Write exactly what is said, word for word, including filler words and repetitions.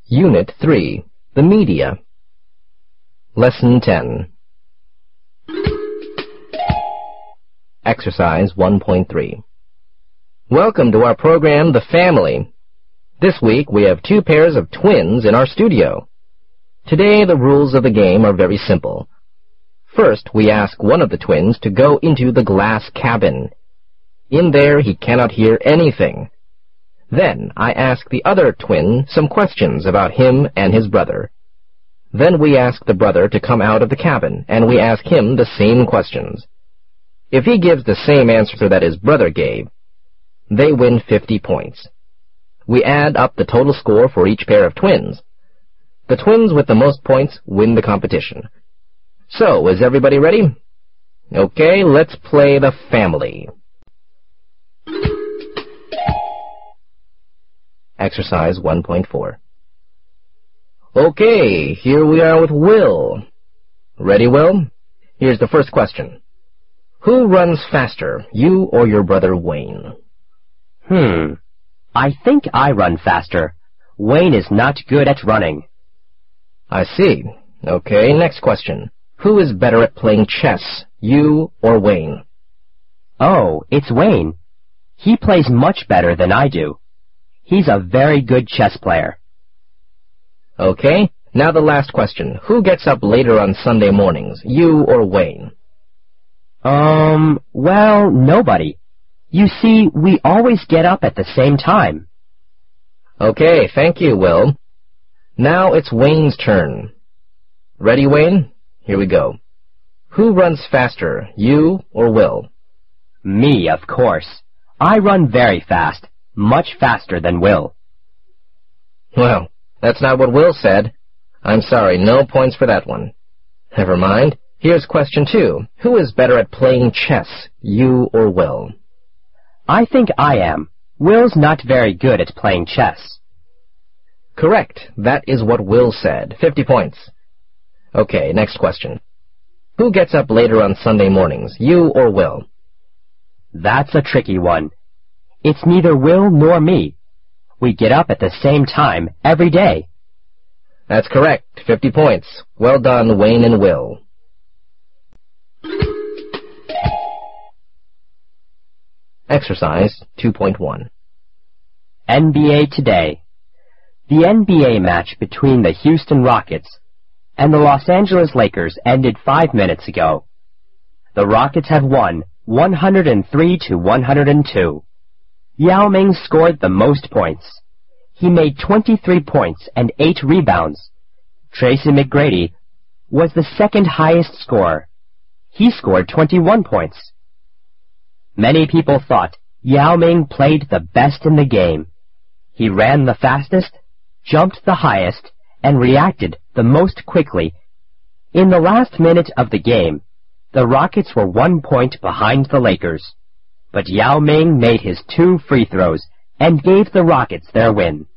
Unit three, The Media. Lesson ten. Exercise one point three. Welcome to our program, The Family. This week we have two pairs of twins in our studio. Today the rules of the game are very simple. First, we ask one of the twins to go into the glass cabin. In there he cannot hear anything. Then I ask the other twin some questions about him and his brother. Then we ask the brother to come out of the cabin, and we ask him the same questions. If he gives the same answer that his brother gave, they win fifty points. We add up the total score for each pair of twins. The twins with the most points win the competition. So, is everybody ready? Okay, let's play The Family. Exercise one point four. Okay, here we are with Will. Ready, Will? Here's the first question. Who runs faster, you or your brother Wayne? Hmm. I think I run faster. Wayne is not good at running. I see. Okay, next question. Who is better at playing chess, you or Wayne? Oh, it's Wayne. He plays much better than I do. He's a very good chess player. Okay, now the last question. Who gets up later on Sunday mornings, you or Wayne? Um, well, nobody. You see, we always get up at the same time. Okay, thank you, Will. Now it's Wayne's turn. Ready, Wayne? Here we go. Who runs faster, you or Will? Me, of course. I run very fast, much faster than Will. Well, that's not what Will said. I'm sorry, no points for that one. Never mind. Here's question two. Who is better at playing chess, you or Will? I think I am. Will's not very good at playing chess. Correct. That is what Will said. Fifty points. Okay, next question. Who gets up later on Sunday mornings, you or Will? That's a tricky one. It's neither Will nor me. We get up at the same time every day. That's correct. Fifty points. Well done, Wayne and Will. Exercise two point one. N B A Today. The N B A match between the Houston Rockets and the Los Angeles Lakers ended five minutes ago. The Rockets have won one hundred three to one hundred two. Yao Ming scored the most points. He made twenty-three points and eight rebounds. Tracy McGrady was the second highest scorer. He scored twenty-one points. Many people thought Yao Ming played the best in the game. He ran the fastest, jumped the highest, and reacted the most quickly. In the last minute of the game, the Rockets were one point behind the Lakers, but Yao Ming made his two free throws and gave the Rockets their win.